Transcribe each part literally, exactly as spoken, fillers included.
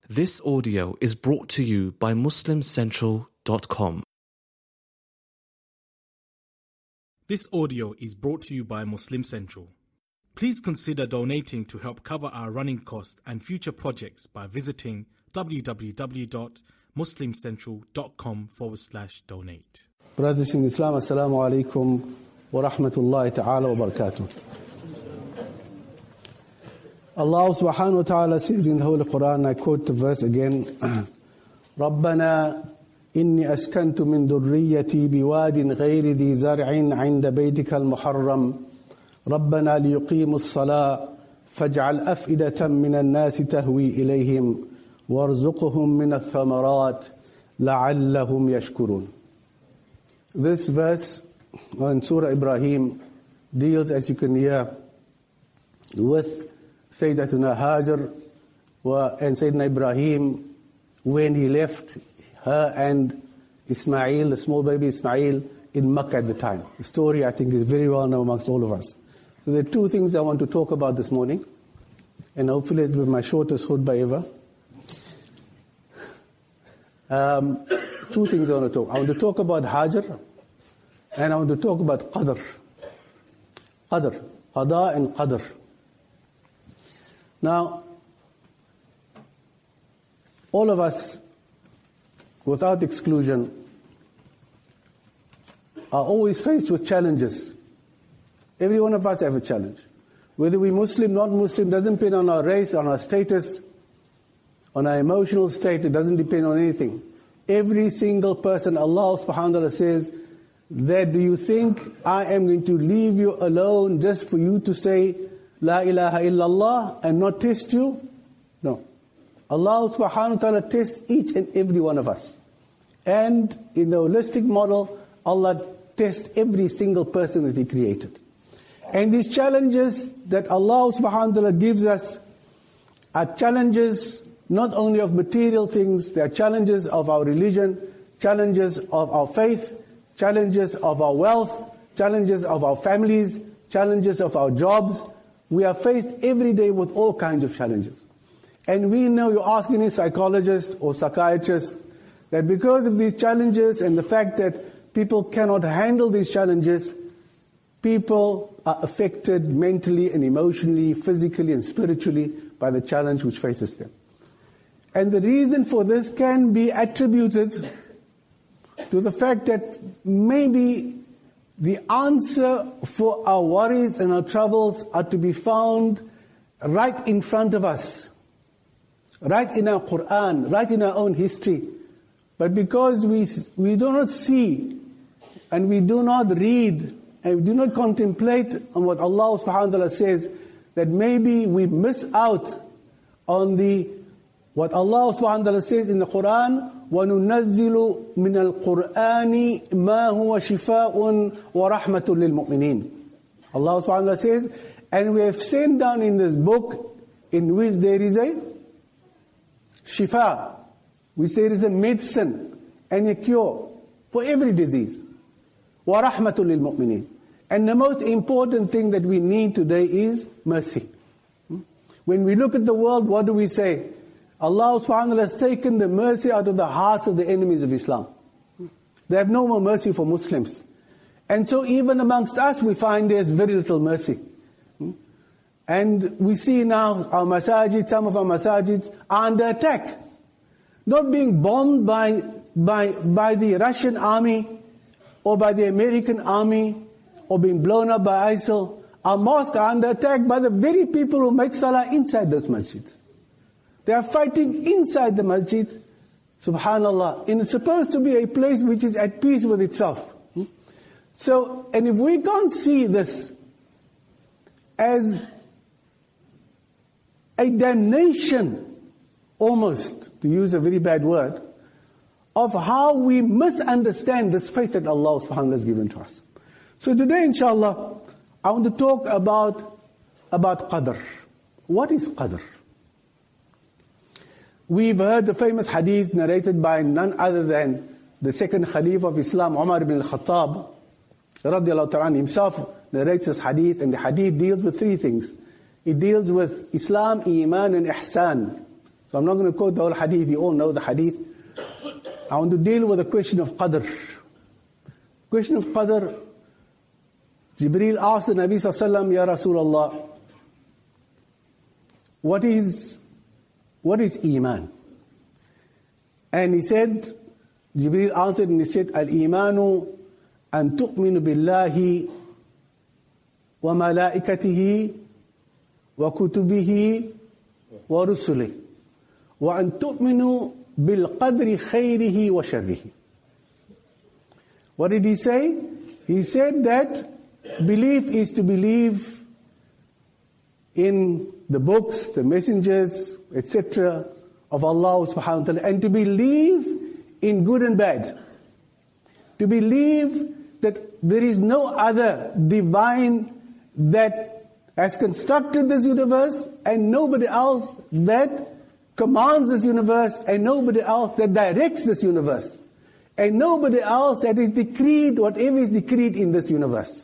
This audio is brought to you by muslim central dot com. This audio is brought to you by Muslim Central. Please consider donating to help cover our running costs and future projects by visiting www.muslimcentral.com forward slash donate. Brothers in Islam, Assalamu alaikum wa rahmatullahi ta'ala wa barakatuh. Allah subhanahu wa ta'ala says in the Holy Quran, I quote the verse again, رَبَّنَا إِنِّي أَسْكَنْتُ مِنْ ذُرِّيَّتِي بِوَادٍ غَيْرِ ذِي زَرْعٍ عِنْدَ بَيْتِكَ الْمُحَرَّمِ رَبَّنَا لِيُقِيمُوا الصَّلَاةَ فَاجْعَلْ أَفْئِدَةً مِنَ النَّاسِ تَهْوِي إِلَيْهِمْ وَارْزُقْهُمْ مِنَ الثَّمَرَاتِ لَعَلَّهُمْ يَشْكُرُونَ. This verse in Surah Ibrahim deals, as you can hear, with Sayyidatuna Hajar and Sayyidina Ibrahim when he left her and Ismail, the small baby Ismail, in Makkah at the time. The story, I think, is very well known amongst all of us. So there are two things I want to talk about this morning, and hopefully it will be my shortest khutbah ever. Um, two things I want to talk. I want to talk about Hajar, and I want to talk about Qadr. Qadr. Qada and Qadr. Now, all of us, without exclusion, are always faced with challenges. Every one of us have a challenge. Whether we're Muslim, not Muslim, doesn't depend on our race, on our status, on our emotional state, it doesn't depend on anything. Every single person, Allah subhanahu wa ta'ala says, that do you think I am going to leave you alone just for you to say, La ilaha illallah, and not test you? No. Allah subhanahu wa ta'ala tests each and every one of us. And in the holistic model, Allah tests every single person that He created. And these challenges that Allah subhanahu wa ta'ala gives us are challenges not only of material things, they are challenges of our religion, challenges of our faith, challenges of our wealth, challenges of our families, challenges of our jobs. We are faced every day with all kinds of challenges. And we know, you ask any psychologist or psychiatrist, that because of these challenges and the fact that people cannot handle these challenges, people are affected mentally and emotionally, physically and spiritually by the challenge which faces them. And the reason for this can be attributed to the fact that maybe the answer for our worries and our troubles are to be found right in front of us, right in our Quran, right in our own history. But because we we do not see and we do not read and we do not contemplate on what Allah subhanahu wa ta'ala says, that maybe we miss out on the what Allah subhanahu wa ta'ala says in the Quran, وَنُنَزِّلُ مِنَ الْقُرْآنِ مَا هُوَ شِفَاءٌ وَرَحْمَةٌ لِلْمُؤْمِنِينَ. Allah subhanahu wa ta'ala says, and we have sent down in this book in which there is a shifa, which there is a medicine and a cure for every disease. وَرَحْمَةٌ لِلْمُؤْمِنِينَ. And the most important thing that we need today is mercy. When we look at the world, what do we say? Allah subhanahu wa ta'ala has taken the mercy out of the hearts of the enemies of Islam. They have no more mercy for Muslims. And so even amongst us we find there's very little mercy. And we see now our masajid, some of our masajids are under attack. Not being bombed by, by, by the Russian army or by the American army or being blown up by ISIL. Our mosques are under attack by the very people who make salah inside those masjids. They are fighting inside the masjid, subhanallah. And it's supposed to be a place which is at peace with itself. So, and if we can't see this as a damnation, almost, to use a very bad word, of how we misunderstand this faith that Allah subhanahu wa ta'ala has given to us. So today, inshallah, I want to talk about, about Qadr. What is Qadr? We've heard the famous hadith narrated by none other than the second Khalif of Islam, Umar ibn al-Khattab, radiallahu ta'ala, himself narrates this hadith, and the hadith deals with three things. It deals with Islam, Iman and Ihsan. So I'm not going to quote the whole hadith, you all know the hadith. I want to deal with the question of qadr. Question of qadr, Jibreel asked the Nabi sallallahu alaihi wasallam, Ya Rasulullah, what is, what is Iman? And he said, Jibreel answered and he said, Al-Imanu an tu'minu billahi wa malaikatihi wa kutubihi wa rusulihi wa an tu'minu bil qadri khayrihi wa sharrihi. What did he say? He said that belief is to believe in the books, the messengers, et cetera of Allah subhanahu wa ta'ala, and to believe in good and bad. To believe that there is no other divine that has constructed this universe and nobody else that commands this universe and nobody else that directs this universe and nobody else that is decreed whatever is decreed in this universe.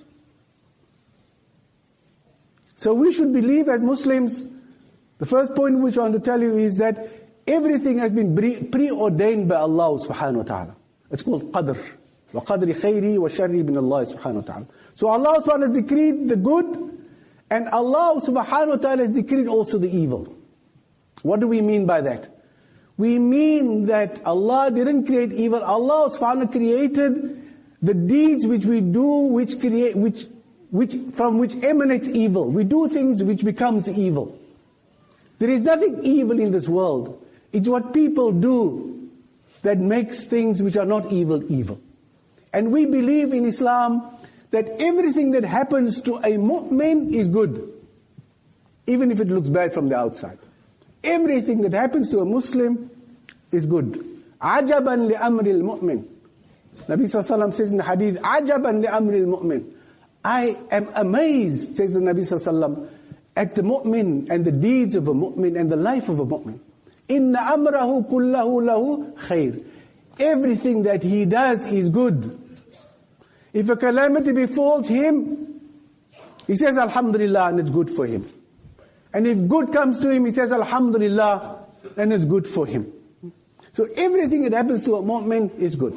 So we should believe as Muslims, the first point which I want to tell you is that everything has been preordained by Allah subhanahu wa ta'ala. It's called qadr. Wa qadri khayri wa sharri bin Allah subhanahu wa ta'ala. So Allah subhanahu wa ta'ala has decreed the good and Allah subhanahu wa ta'ala has decreed also the evil. What do we mean by that? We mean that Allah didn't create evil. Allah subhanahu wa ta'ala created the deeds which we do, which create, which, which, from which emanates evil. We do things which becomes evil. There is nothing evil in this world. It's what people do that makes things which are not evil, evil. And we believe in Islam that everything that happens to a mu'min is good, even if it looks bad from the outside. Everything that happens to a Muslim is good. Ajaban li amri al-mu'min. Nabi sallallahu alaihi wasallam says in the hadith, Ajaban li amri al-mu'min. I am amazed, says the Nabi sallallahu alaihi wasallam, at the mu'min and the deeds of a mu'min and the life of a mu'min. Inna amrahu kullahu lahu khair. Everything that he does is good. If a calamity befalls him, he says Alhamdulillah and it's good for him. And if good comes to him, he says Alhamdulillah and it's good for him. So everything that happens to a mu'min is good.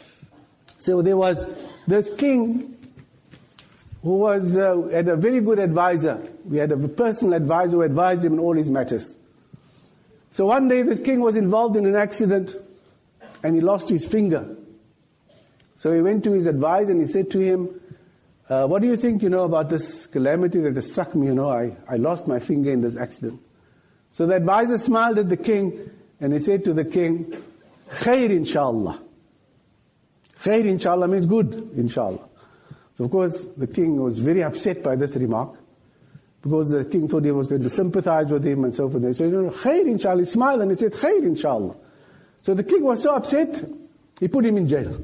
So there was this king who was uh, had a very good advisor. We had a personal advisor who advised him in all his matters. So one day this king was involved in an accident and he lost his finger. So he went to his advisor and he said to him, uh, what do you think, you know, about this calamity that has struck me? You know, I, I lost my finger in this accident. So the advisor smiled at the king and he said to the king, Khair inshallah. Khair inshallah means good, inshallah. So of course the king was very upset by this remark, because the king thought he was going to sympathize with him and so forth. He said, no, no, Khair inshallah. He smiled and he said, Khair inshallah. So the king was so upset, he put him in jail.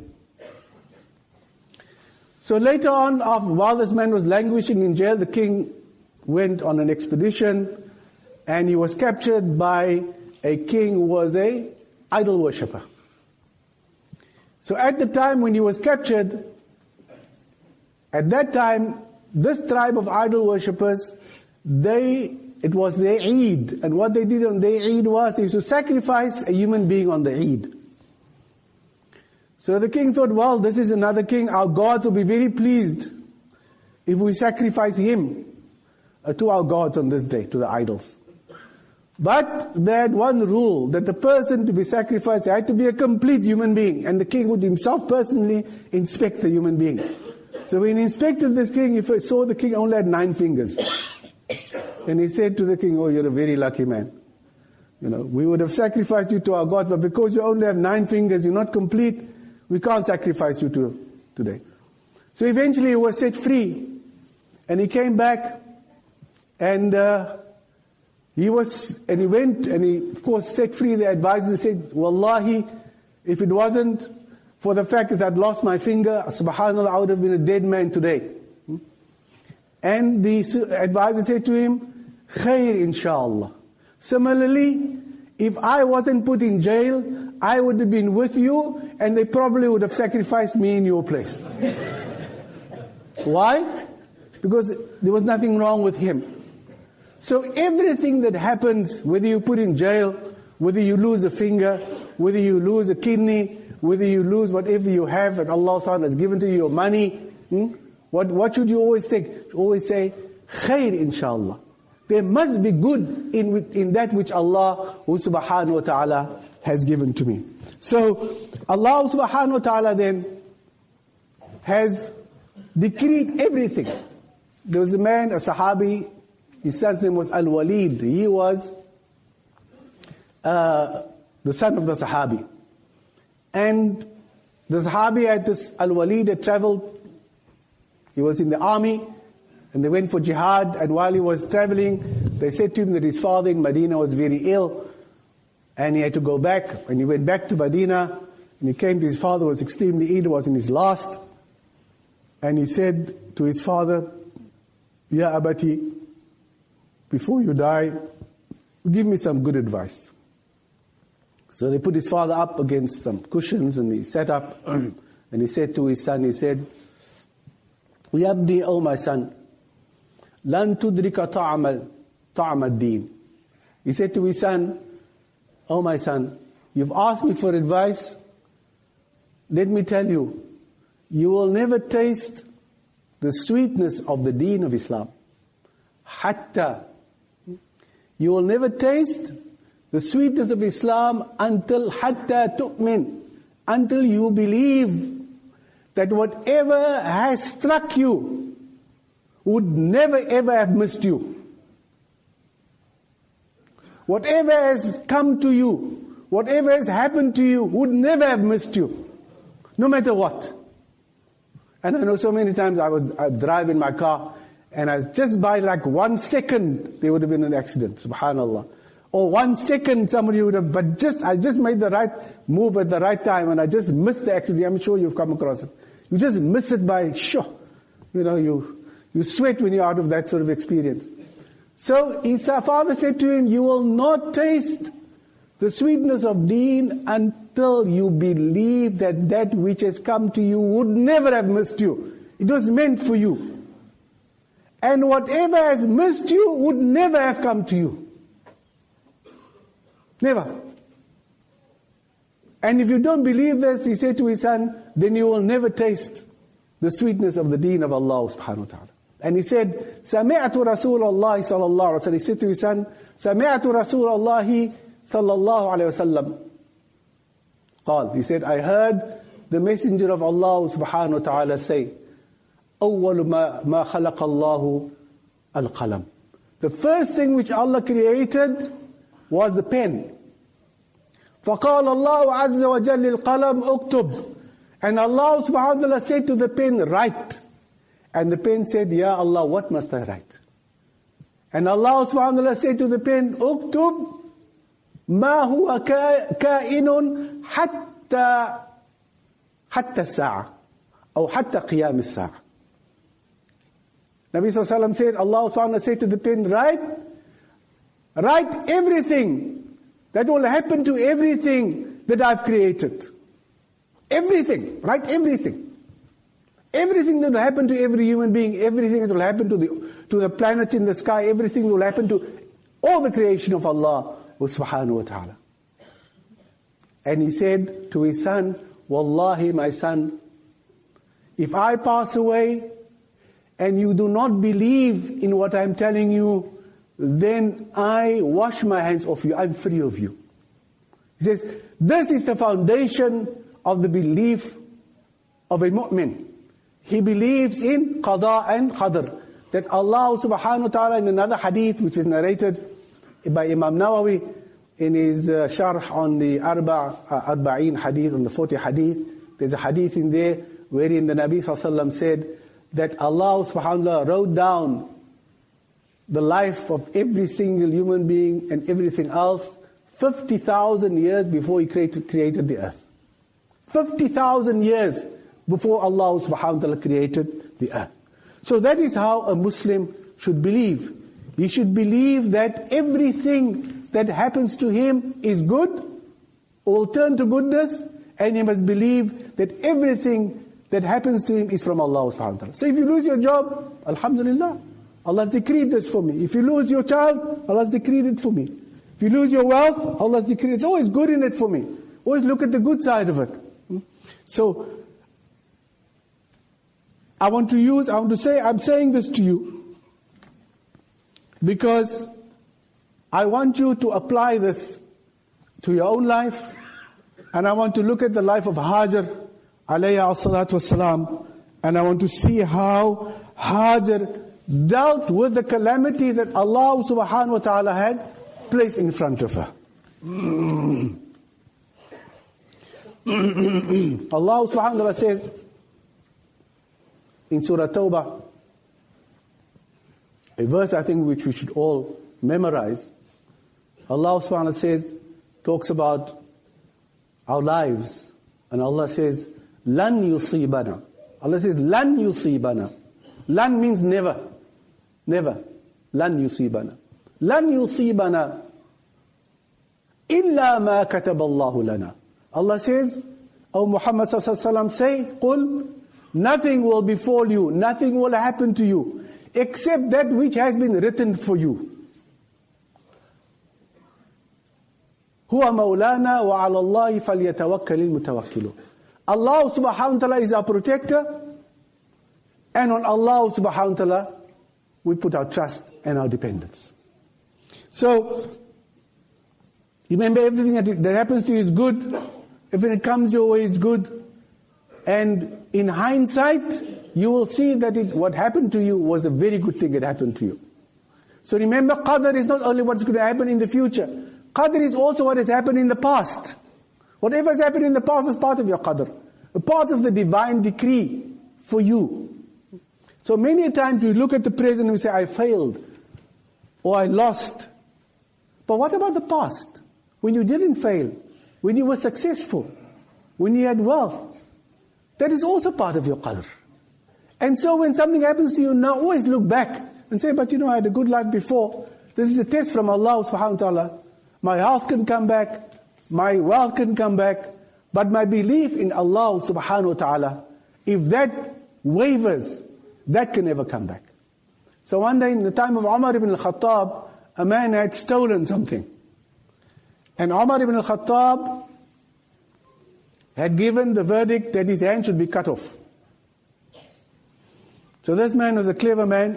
So later on, while this man was languishing in jail, the king went on an expedition and he was captured by a king who was a idol worshipper. So at the time when he was captured, at that time, this tribe of idol worshippers, they, it was their Eid. And what they did on their Eid was they used to sacrifice a human being on the Eid. So the king thought, well, this is another king. Our gods will be very pleased if we sacrifice him to our gods on this day, to the idols. But they had one rule, that the person to be sacrificed had to be a complete human being. And the king would himself personally inspect the human being. So when he inspected this king, he saw the king only had nine fingers. And he said to the king, oh, you're a very lucky man. You know, we would have sacrificed you to our gods, but because you only have nine fingers, you're not complete, we can't sacrifice you to today. So eventually he was set free. And he came back and uh, he was, and he went and he of course set free the advisor and said, Wallahi, if it wasn't for the fact that I'd lost my finger, subhanAllah, I would have been a dead man today. And the advisor said to him, Khair inshallah. Similarly, if I wasn't put in jail, I would have been with you and they probably would have sacrificed me in your place. Why? Because there was nothing wrong with him. So everything that happens, whether you put in jail whether you lose a finger, whether you lose a kidney, whether you lose whatever you have that Allah subhanahu wa ta'ala has given to you, your money, hmm? what, what should you always think? Always say, khair inshallah. There must be good in, in that which Allah subhanahu wa ta'ala has given to me. So, Allah subhanahu wa ta'ala then has decreed everything. There was a man, a Sahabi, his son's name was Al-Walid. He was uh, the son of the Sahabi. And the Sahabi had this, Al-Walid had traveled, he was in the army, and they went for jihad, and while he was traveling, they said to him that his father in Medina was very ill, and he had to go back. When he went back to Medina, and he came to his father, was extremely ill, was in his last, and he said to his father, Ya Abati, before you die, give me some good advice. So they put his father up against some cushions, and he sat up, and he said to his son, he said, Ya Abdi, oh my son, Lan tudrika ta'amal, ta'amal deen. He said to his son, oh my son, you've asked me for advice. Let me tell you, you will never taste the sweetness of the deen of Islam. Hatta. You will never taste the sweetness of Islam until hatta tu'min, until you believe that whatever has struck you would never ever have missed you. Whatever has come to you, whatever has happened to you would never have missed you, no matter what. And I know so many times I was I drive in my car, and I just by like one second there would have been an accident, subhanallah. Or one second somebody would have, but just I just made the right move at the right time, and I just missed the accident. I'm sure you've come across it. You just miss it by sure. You know, you you sweat when you're out of that sort of experience. So his father said to him, you will not taste the sweetness of deen until you believe that that which has come to you would never have missed you. It was meant for you. And whatever has missed you would never have come to you. Never. And if you don't believe this, he said to his son, then you will never taste the sweetness of the deen of Allah subhanahu wa ta'ala. And he said, سَمِعْتُ رَسُولَ اللَّهِ صَلَى اللَّهُ عَلَيْهِ وسلم. He said to his son, سَمِعْتُ رَسُولَ اللَّهِ صَلَى اللَّهُ عَلَيْهِ وسلم. قال, he said, I heard the messenger of Allah subhanahu wa ta'ala say, أَوَّلُ مَا, ما خَلَقَ اللَّهُ الْقَلَمِ. The first thing which Allah created was the pen. فَقَالَ اللَّهُ عَزَّ وَجَلِّ الْقَلَمْ اُكْتُبْ. And Allah subhanahu wa ta'ala said to the pen, write. And the pen said, Ya Allah, what must I write? And Allah subhanahu wa ta'ala said to the pen, اكتب ما هو كائن حتى حتى الساعة أو حتى قيام الساعة. Nabi sallallahu alayhi wa sallam said, Allah subhanahu wa ta'ala said to the pen, write, write everything that will happen to everything that I've created. Everything, write everything. Everything that will happen to every human being, everything that will happen to the to the planets in the sky, everything will happen to all the creation of Allah subhanahu wa ta'ala. And he said to his son, Wallahi, my son, if I pass away and you do not believe in what I'm telling you, then I wash my hands off you, I'm free of you. He says, this is the foundation of the belief of a mu'min. He believes in qada and qadr. That Allah subhanahu wa ta'ala in another hadith which is narrated by Imam Nawawi in his uh, sharh on the Arba, uh, Arba'een hadith, on the forty hadith, there's a hadith in there wherein the Nabi sallallahu alaihi wasallam said that Allah subhanahu wa ta'ala wrote down the life of every single human being and everything else fifty thousand years before He created, created the earth. fifty thousand years before Allah subhanahu wa ta'ala created the earth. So that is how a Muslim should believe. He should believe that everything that happens to him is good, or will turn to goodness, and he must believe that everything that happens to him is from Allah subhanahu wa ta'ala. So if you lose your job, alhamdulillah, Allah has decreed this for me. If you lose your child, Allah has decreed it for me. If you lose your wealth, Allah's decree, it's always good in it for me. Always look at the good side of it. So, I want to use, I want to say, I'm saying this to you because I want you to apply this to your own life, and I want to look at the life of Hajar, alayha salatu wasalam, and I want to see how Hajar dealt with the calamity that Allah subhanahu wa ta'ala had placed in front of her. Allah subhanahu wa ta'ala says in Surah Tawbah, a verse I think which we should all memorize. Allah subhanahu wa ta'ala says, talks about our lives, and Allah says, Lan yusibana. Allah says, Lan yusibana. Lan means never. Never. Lan yusibana. Lan yusibana illa ma kataballahu lana. Allah says, O Muhammad sallallahu alaihi wasallam, say, Qul, nothing will befall you, nothing will happen to you, except that which has been written for you. Huwa maulana wa ala Allahi falyatawakkalil mutawakkilun. Allah subhanahu wa ta'ala is our protector, and on Allah subhanahu wa ta'ala we put our trust and our dependence. So, remember, everything that, that happens to you is good. Everything that comes your way is good. And in hindsight, you will see that it, what happened to you was a very good thing that happened to you. So remember, Qadr is not only what's going to happen in the future. Qadr is also what has happened in the past. Whatever has happened in the past is part of your Qadr. A part of the divine decree for you. So many times we look at the present and we say, I failed. Or I lost. But what about the past? When you didn't fail. When you were successful. When you had wealth. That is also part of your Qadr. And so when something happens to you now, always look back and say, but you know, I had a good life before. This is a test from Allah subhanahu wa ta'ala. My health can come back. My wealth can come back. But my belief in Allah subhanahu wa ta'ala, if that wavers, that can never come back. So one day in the time of Umar ibn al-Khattab, a man had stolen something. And Umar ibn al-Khattab had given the verdict that his hand should be cut off. So this man was a clever man.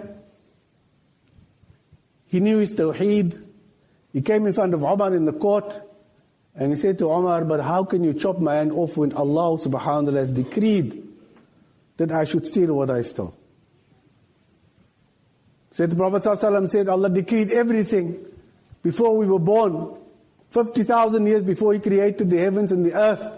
He knew his tawheed. He came in front of Umar in the court and he said to Umar, but how can you chop my hand off when Allah subhanahu wa ta'ala has decreed that I should steal what I stole? Said the Prophet ﷺ said, Allah decreed everything before we were born, fifty thousand years before He created the heavens and the earth.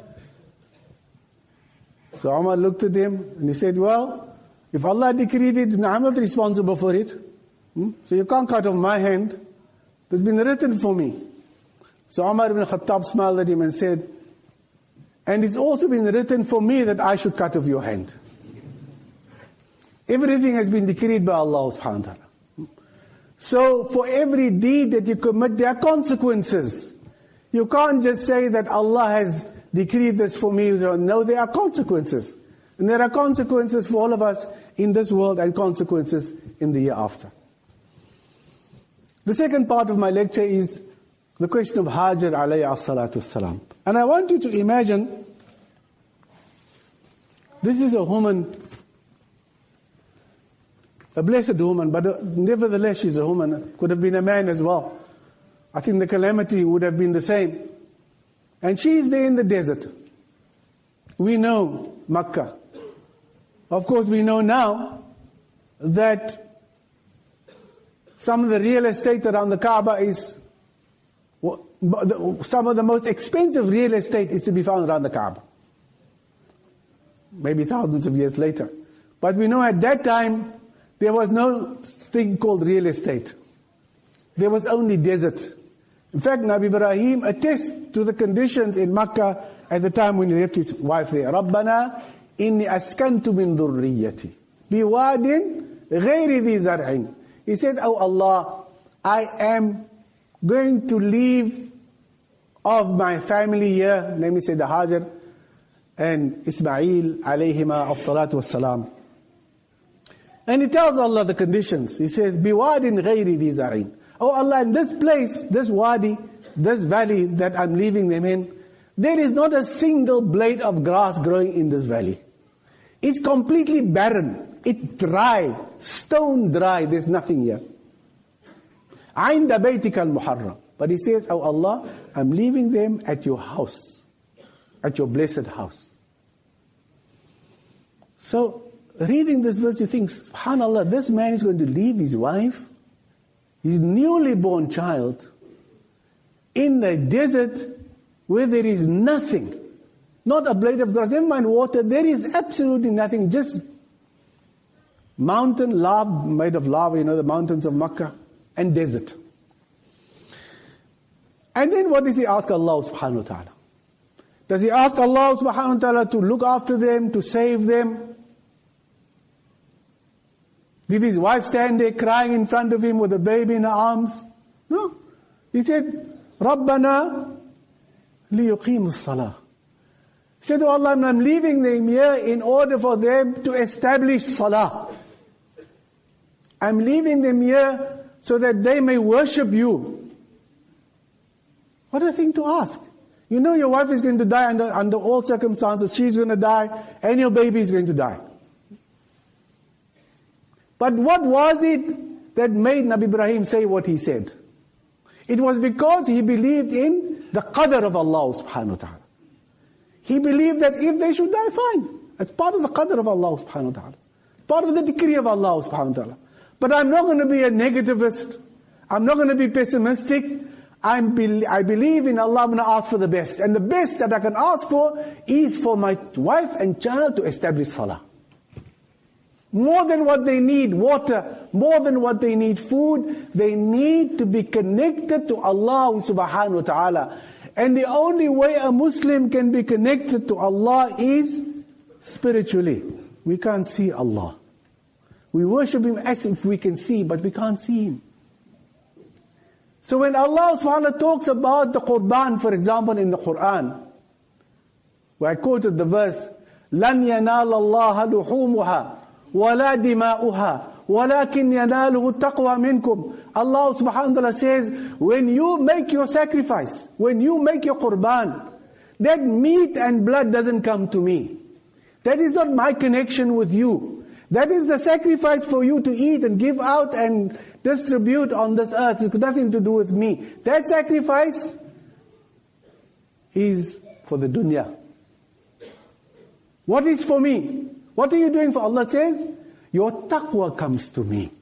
So Umar looked at him and he said, well, if Allah decreed it, then I'm not responsible for it. Hmm? So you can't cut off my hand. It's been written for me. So Umar ibn Khattab smiled at him and said, and it's also been written for me that I should cut off your hand. Everything has been decreed by Allah subhanahu wa ta'ala. So for every deed that you commit, there are consequences. You can't just say that Allah has decreed this for me. No, there are consequences. And there are consequences for all of us in this world and consequences in the year after. The second part of my lecture is the question of Hajar alayhi salatu salam. And I want you to imagine, this is a woman, a blessed woman, but nevertheless she's a woman. Could have been a man as well. I think the calamity would have been the same. And she's there in the desert. We know Makkah. Of course, we know now that some of the real estate around the Kaaba is, some of the most expensive real estate is to be found around the Kaaba. Maybe thousands of years later. But we know at that time, there was no thing called real estate. There was only desert. In fact, Nabi Ibrahim attests to the conditions in Makkah at the time when he left his wife there. رَبَّنَا إِنِّي أَسْكَنْتُ مِنْ ذُرِّيَّتِي بِوَادٍ غَيْرِ ذِي زَرْعٍ. He said, oh Allah, I am going to leave of my family here, namely said the Hajar and Ismail alayhima as-salatu was-salam. And he tells Allah the conditions. He says, بِوَادٍ غَيْرِ ذِي زَرْعٍ. Oh Allah, in this place, this wadi, this valley that I'm leaving them in, there is not a single blade of grass growing in this valley. It's completely barren. It's dry, stone dry. There's nothing here. عند بيتك المحرم. But he says, oh Allah, I'm leaving them at your house, at your blessed house. So, reading this verse, you think, subhanAllah, this man is going to leave his wife, his newly born child, in the desert where there is nothing. Not a blade of grass, never mind water, there is absolutely nothing, just mountain, lava, made of lava, you know, the mountains of Makkah, and desert. And then what does he ask Allah subhanahu wa ta'ala? Does he ask Allah subhanahu wa ta'ala to look after them, to save them? Did his wife stand there crying in front of him with a baby in her arms? No. He said, رَبَّنَا لِيُقِيمُ الصَّلَاةِ. He said, oh Allah, I'm leaving them here in order for them to establish salah. I'm leaving them here so that they may worship you. What a thing to ask. You know your wife is going to die under, under all circumstances. She's going to die and your baby is going to die. But what was it that made Nabi Ibrahim say what he said? It was because he believed in the qadr of Allah subhanahu wa ta'ala. He believed that if they should die, fine. It's part of the qadr of Allah subhanahu wa ta'ala. Part of the decree of Allah subhanahu wa ta'ala. But I'm not going to be a negativist. I'm not going to be pessimistic. I'm be- I believe in Allah, I'm going to ask for the best. And the best that I can ask for is for my wife and child to establish salah. More than what they need water, more than what they need food, they need to be connected to Allah subhanahu wa ta'ala. And the only way a Muslim can be connected to Allah is spiritually. We can't see Allah. We worship Him as if we can see, but we can't see Him. So when Allah subhanahu wa ta'ala talks about the Qurban, for example, in the Quran, where I quoted the verse, لَنْ يَنَالَ اللَّهَ لُحُومُهَا وَلَا دِمَاؤُهَا وَلَكِنْ يَنَالُهُ التَّقْوَى مِنْكُمْ. Allah subhanahu wa ta'ala says, when you make your sacrifice, when you make your Qurban, that meat and blood doesn't come to me. That is not my connection with you. That is the sacrifice for you to eat and give out and distribute on this earth. It's got nothing to do with me. That sacrifice is for the dunya. What is for me? What are you doing for? Allah says, your taqwa comes to me.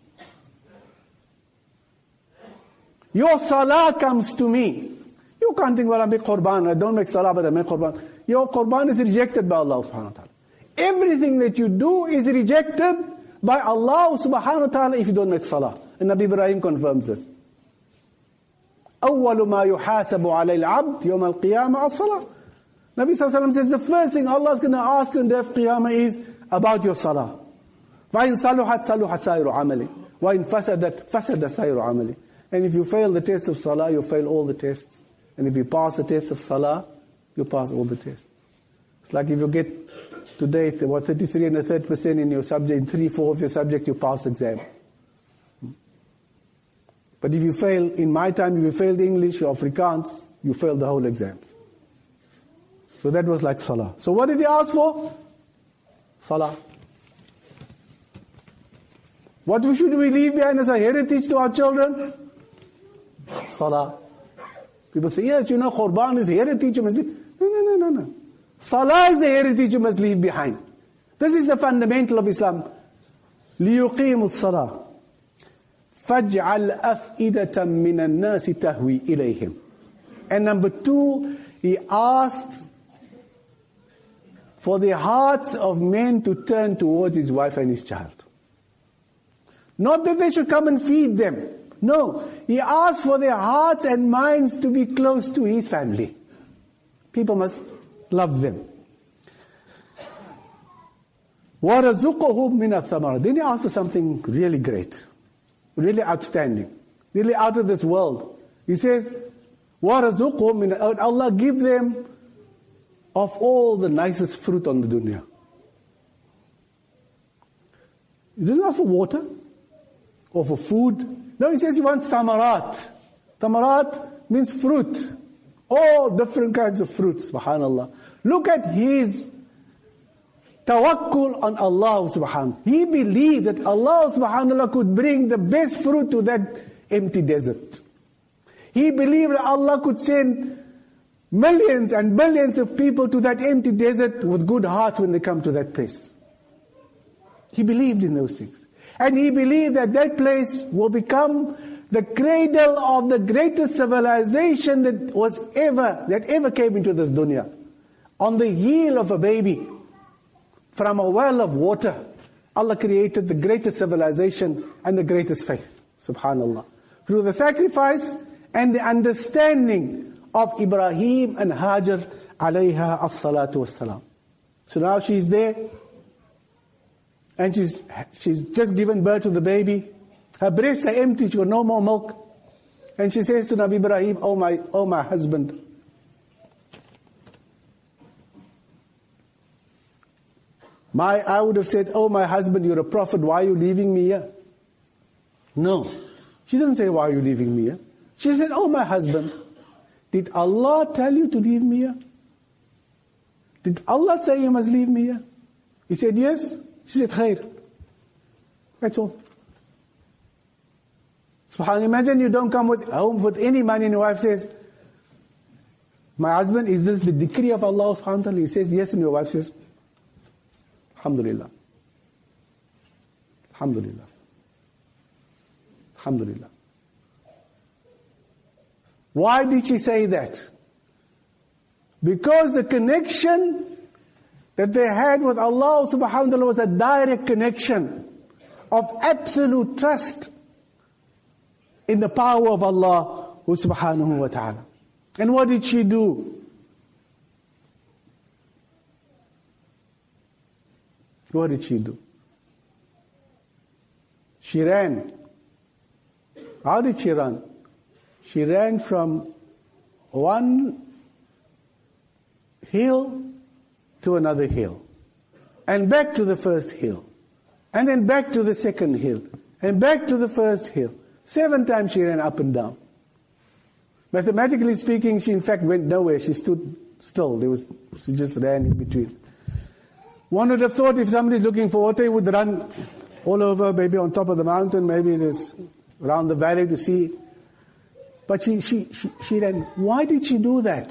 Your salah comes to me. You can't think, well, I make qurban, I don't make salah, but I make qurban. Your qurban is rejected by Allah subhanahu wa ta'ala. Everything that you do is rejected by Allah subhanahu wa ta'ala if you don't make salah. And Nabi Ibrahim confirms this. أول ما يحاسب عليه العبد يوم القيامة الصلاة. Nabi sallallahu alayhi wa sallam says the first thing Allah is going to ask you in the day of Qiyamah is about your salah. فَإِن صَلُحَتْ صَلُحَ سَائِرُ عَمَلِهِ وَإِن فَسَدَتْ فَسَدَ سَائِرُ عَمَلِهِ. And if you fail the test of salah, you fail all the tests. And if you pass the test of salah, you pass all the tests. It's like if you get today, what, thirty-three and a third percent in your subject, in three, four of your subject, you pass the exam. But if you fail, in my time, if you failed English or Afrikaans, you failed the whole exams. So that was like salah. So what did he ask for? Salah. What should we leave behind as a heritage to our children? Salah. People say, yes, you know, Qurban is heritage, you must leave. No, no, no, no, no. Salah is the heritage you must leave behind. This is the fundamental of Islam. لِيُقِيمُ الصَّلَاةِ فَاجْعَلْ أَفْئِدَةً مِّنَ النَّاسِ تَهْوِي إِلَيْهِمْ. And number two, he asks for the hearts of men to turn towards his wife and his child. Not that they should come and feed them. No, he asks for their hearts and minds to be close to his family. People must love them. وَرَزُقُهُمْ مِنَ الثَّمَرَةِ. Then he asks for something really great, really outstanding, really out of this world. He says, وَرَزُقُهُمْ مِنَ. Allah give them of all the nicest fruit on the dunya. He doesn't ask for water or for food. No, he says he wants thamarat. Thamarat, means fruit. All different kinds of fruits, subhanallah. Look at his tawakkul on Allah subhanahu. He believed that Allah subhanahu could bring the best fruit to that empty desert. He believed that Allah could send millions and billions of people to that empty desert with good hearts when they come to that place. He believed in those things. And he believed that that place will become the cradle of the greatest civilization that was ever, that ever came into this dunya. On the heel of a baby, from a well of water, Allah created the greatest civilization and the greatest faith. Subhanallah. Through the sacrifice and the understanding of Ibrahim and Hajar alayha as-salatu was-salam. So now she's there, and she's, she's just given birth to the baby. Her breasts are empty, she got no more milk. And she says to Nabi Ibrahim, oh my, oh my husband, my, I would have said, oh my husband, you're a prophet, why are you leaving me here? No. She didn't say, why are you leaving me here? She said, oh my husband, did Allah tell you to leave me here? Did Allah say you must leave me here? He said, yes. She said, khair. That's all. SubhanAllah, imagine you don't come with, home with any money and your wife says, my husband, is this the decree of Allah subhanahu wa ta'ala? He says, yes, and your wife says, Alhamdulillah. Alhamdulillah. Alhamdulillah. Why did she say that? Because the connection that they had with Allah subhanahu wa ta'ala was a direct connection of absolute trust in the power of Allah subhanahu wa ta'ala. And what did she do? What did she do? She ran. How did she run? She ran from one hill to another hill, and back to the first hill, and then back to the second hill, and back to the first hill. Seven times she ran up and down. Mathematically speaking, she in fact went nowhere. She stood still. There was, she just ran in between. One would have thought if somebody's looking for water, he would run all over, maybe on top of the mountain, maybe there's around the valley to see. But she, she, she, she ran. Why did she do that?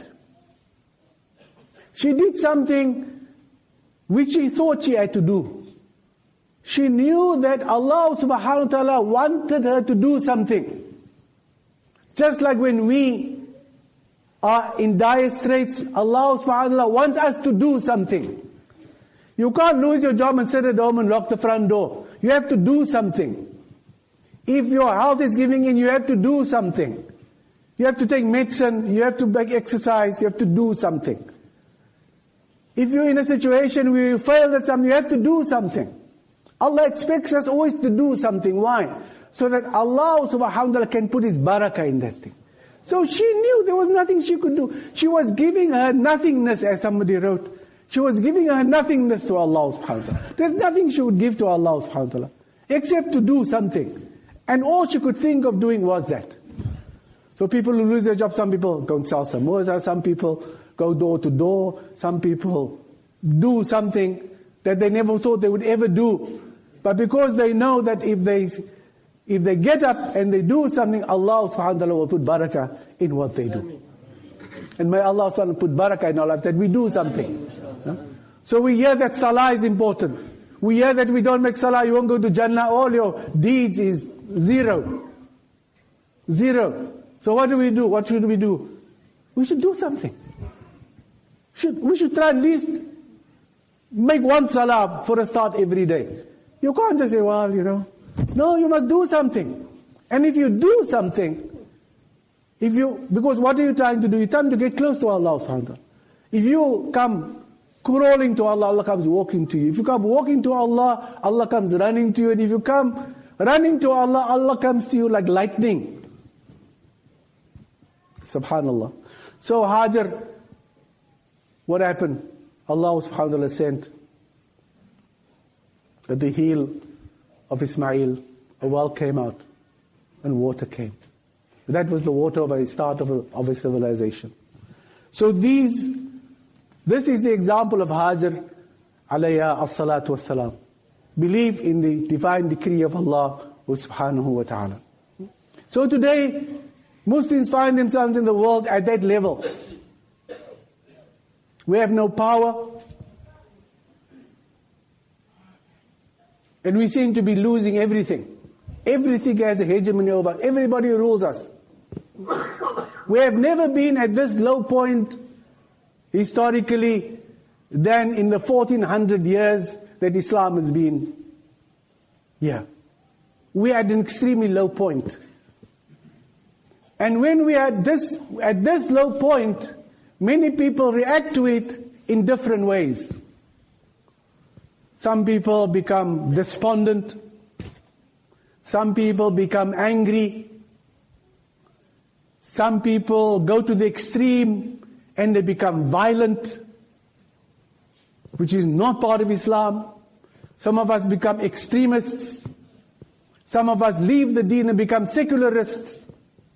She did something which she thought she had to do. She knew that Allah subhanahu wa ta'ala wanted her to do something. Just like when we are in dire straits, Allah subhanahu wa ta'ala wants us to do something. You can't lose your job and sit at home and lock the front door. You have to do something. If your health is giving in, you have to do something. You have to take medicine, you have to make exercise, you have to do something. If you're in a situation where you failed at something, you have to do something. Allah expects us always to do something. Why? So that Allah subhanahu wa ta'ala can put His barakah in that thing. So she knew there was nothing she could do. She was giving her nothingness, as somebody wrote. She was giving her nothingness to Allah subhanahu wa ta'ala. There's nothing she would give to Allah subhanahu wa ta'ala, except to do something. And all she could think of doing was that. So people who lose their job, some people go and sell samosas, some people go door to door, some people do something that they never thought they would ever do. But because they know that if they if they get up and they do something, Allah subhanahu wa ta'ala will put barakah in what they do. And may Allah subhanahu wa ta'ala put barakah in our lives, that we do something. Huh? So we hear that salah is important. We hear that we don't make salah, you won't go to Jannah, all your deeds is zero. Zero. So what do we do? What should we do? We should do something. Should, we should try at least make one salah for a start every day. You can't just say, well, you know. No, you must do something. And if you do something, if you, because what are you trying to do? You're trying to get close to Allah subhanahu wa ta'ala. If you come crawling to Allah, Allah comes walking to you. If you come walking to Allah, Allah comes running to you. And if you come running to Allah, Allah comes to you like lightning. Subhanallah. So Hajar, what happened? Allah subhanahu wa ta'ala sent at the heel of Ismail, a well came out and water came. That was the water of a start of a, of a civilization. So these, this is the example of Hajar alayha as-salatu was-salam. Believe in the divine decree of Allah subhanahu wa ta'ala. So today, Muslims find themselves in the world at that level. We have no power, and we seem to be losing everything. Everything has a hegemony over us. Everybody rules us. We have never been at this low point historically than in the fourteen hundred years that Islam has been here. We are at an extremely low point. And when we are at this, at this low point, many people react to it in different ways. Some people become despondent. Some people become angry. Some people go to the extreme and they become violent, which is not part of Islam. Some of us become extremists. Some of us leave the deen and become secularists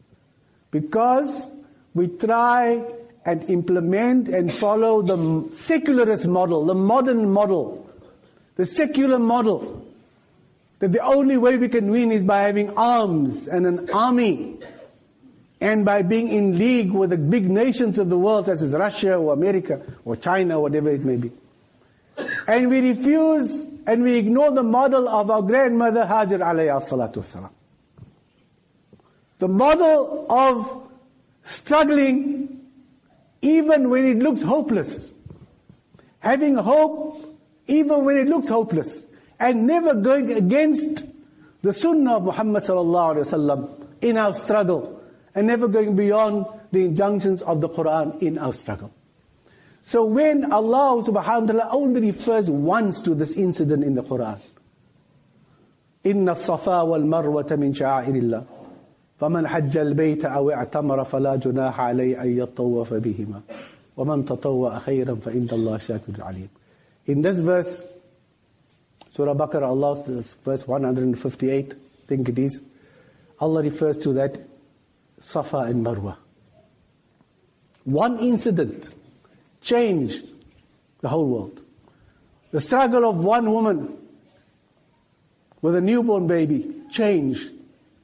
because we try and implement and follow the secularist model, the modern model, the secular model, that the only way we can win is by having arms and an army and by being in league with the big nations of the world such as Russia or America or China or whatever it may be. And we refuse and we ignore the model of our grandmother Hajar alayha salatu wassalam. The model of struggling even when it looks hopeless. Having hope even when it looks hopeless. And never going against the sunnah of Muhammad sallallahu alaihi wasallam in our struggle. And never going beyond the injunctions of the Quran in our struggle. So when Allah subhanahu wa ta'ala only refers once to this incident in the Quran, إِنَّ الصَّفَا وَالْمَرْوَةَ مِنْ شَعَائِرِ اللَّهِ فَمَنْ حَجَّ الْبَيْتَ أَوْ اعْتَمَرَ فَلَا جُنَاحَ عَلَيْهِ أَنْ يَطَّوَّفَ بِهِمَا وَمَنْ تَطَوَّأَ خَيْرًا فَإِنَّ اللَّهَ شَاكِرٌ عَلِيمٌ. In this verse, Surah Baqarah, Allah, verse one fifty-eight, I think it is, Allah refers to that Safa and Marwa. One incident changed the whole world. The struggle of one woman with a newborn baby changed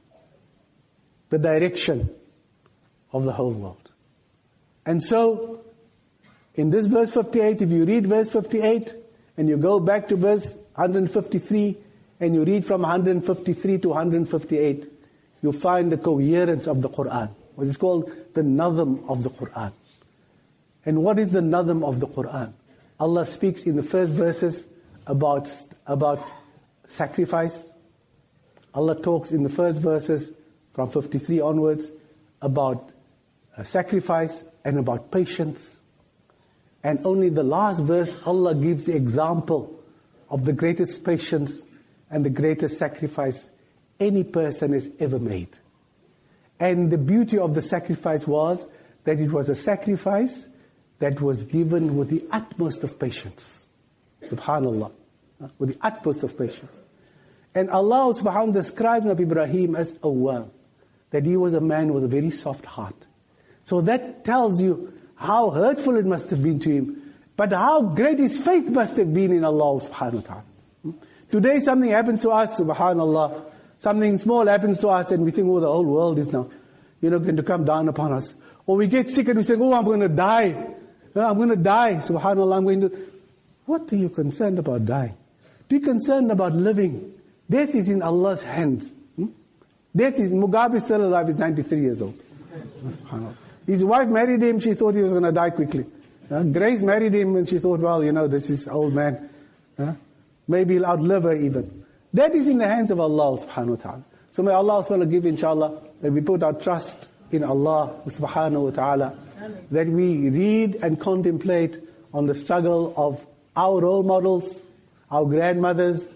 the direction of the whole world. And so, in this verse fifty-eight, if you read verse fifty-eight, and you go back to verse one fifty-three, and you read from one fifty-three to one fifty-eight, you find the coherence of the Quran, what is called the Nazm of the Quran. And what is the Nazm of the Quran? Allah speaks in the first verses about, about sacrifice. Allah talks in the first verses from fifty-three onwards about uh, sacrifice and about patience. And only the last verse, Allah gives the example of the greatest patience and the greatest sacrifice any person has ever made. And the beauty of the sacrifice was that it was a sacrifice that was given with the utmost of patience. Subhanallah. With the utmost of patience. And Allah subhanahu wa ta'ala described Nabi Ibrahim as awwam, that he was a man with a very soft heart. So that tells you how hurtful it must have been to him, but how great his faith must have been in Allah subhanahu wa ta'ala. Today something happens to us, subhanallah, something small happens to us and we think, oh, the whole world is now, you know, going to come down upon us. Or we get sick and we say, oh, I'm going to die. I'm going to die, subhanallah, I'm going to... What are you concerned about dying? Be concerned about living. Death is in Allah's hands. Hmm? Death is, Mugabe is still alive, he's ninety-three years old. SubhanAllah. His wife married him, she thought he was going to die quickly. Uh, Grace married him and she thought, well, you know, this is old man. Uh, maybe he'll outlive her even. That is in the hands of Allah subhanahu wa ta'ala. So may Allah subhanahu wa ta'ala give, inshallah, that we put our trust in Allah subhanahu wa ta'ala, that we read and contemplate on the struggle of our role models, our grandmothers,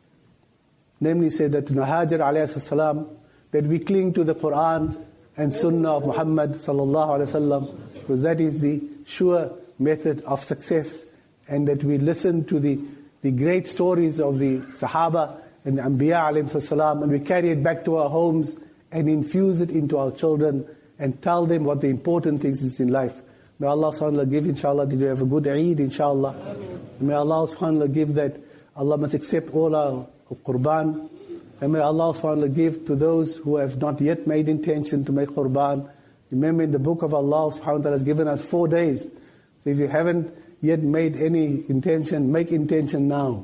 namely said that Hajar alayhi salam, that we cling to the Quran and Sunnah of Muhammad sallallahu alayhi wasallam, because that is the sure method of success, and that we listen to the, the great stories of the Sahaba and the Anbiya alayhi salam, and we carry it back to our homes and infuse it into our children and tell them what the important things is in life. May Allah subhanahu wa ta'ala give, inshallah, that you have a good Eid, inshallah. May Allah subhanahu wa ta'ala give that Allah must accept all our qurban. And may Allah subhanahu wa ta'ala give to those who have not yet made intention to make qurban. Remember, in the book of Allah subhanahu wa ta'ala has given us four days. So if you haven't yet made any intention, make intention now.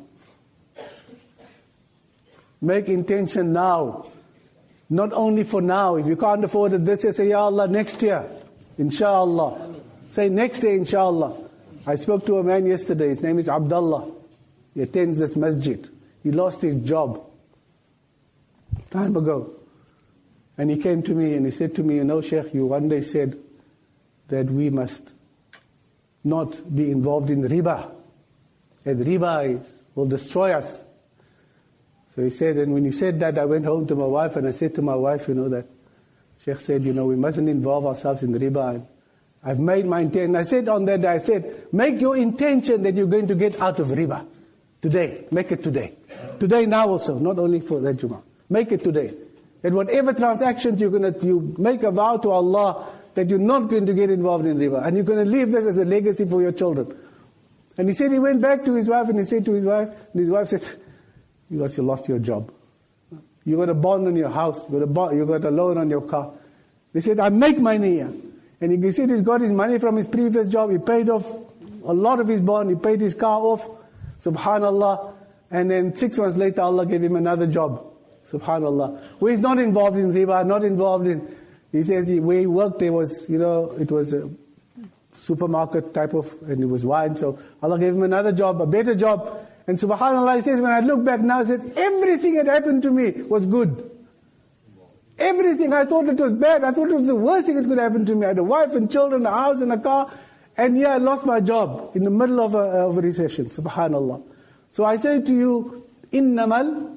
Make intention now. Not only for now. If you can't afford it this year, say, Ya Allah, next year, inshallah. Say next day, inshallah. I spoke to a man yesterday, his name is Abdullah. He attends this masjid. He lost his job time ago. And he came to me and he said to me, you know, Sheikh, you one day said that we must not be involved in riba. And riba is, will destroy us. So he said, and when you said that, I went home to my wife and I said to my wife, you know, that Sheikh said, you know, we mustn't involve ourselves in riba. And I've made my intention. I said on that day, I said, make your intention that you're going to get out of riba. Today. Make it today. Today now also, not only for that Jummah. Make it today. That whatever transactions you're going to, you make a vow to Allah that you're not going to get involved in riba. And you're going to leave this as a legacy for your children. And he said he went back to his wife and he said to his wife, and his wife said, you got you lost your job. You got a bond on your house. You got a bond, you got a loan on your car. They said, I make my niyyah. And he said he's got his money from his previous job. He paid off a lot of his bond. He paid his car off. Subhanallah. And then six months later, Allah gave him another job. Subhanallah. Where he's not involved in riba, not involved in... He says he, where he worked, there was, you know, it was a supermarket type of... And it was wine. So Allah gave him another job, a better job. And subhanallah, he says, when I look back now, I said, everything that happened to me was good. Everything. I thought it was bad. I thought it was the worst thing that could happen to me. I had a wife and children, a house and a car. And yeah, I lost my job in the middle of a, of a recession. Subhanallah. So I say to you, innamal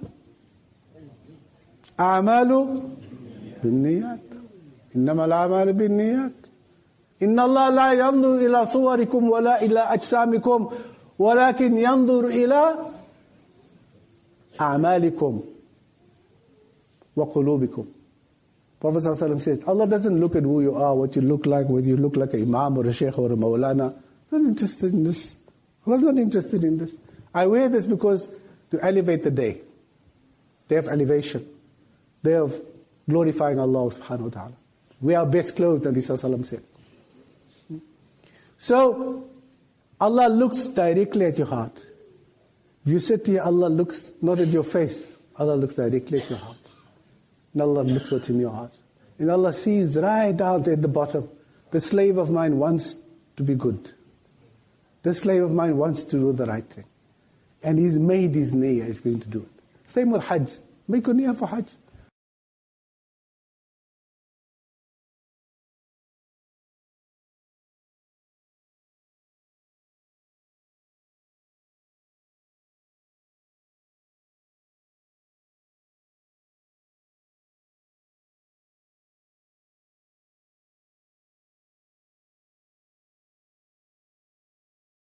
a'malu binniyat. Innamal a'malu binniyat. Inna Allah la yanzur ila suwarikum wa la ila ajsamikum. ولكن ينظر إلى أعمالكم وقلوبكم. Prophet ﷺ says, Allah doesn't look at who you are, what you look like, whether you look like an imam or a sheikh or a maulana. I'm not interested in this. I was not interested in this. I wear this because to elevate the day. Day of elevation. Day of glorifying Allah subhanahu wa ta'ala. We are best clothed, Nabi ﷺ said. So, Allah looks directly at your heart. If you said to you, Allah looks not at your face, Allah looks directly at your heart. And Allah looks what's in your heart. And Allah sees right down at the bottom, the slave of mine wants to be good. The slave of mine wants to do the right thing. And he's made his niyyah, he's going to do it. Same with Hajj. Make a niyyah for Hajj.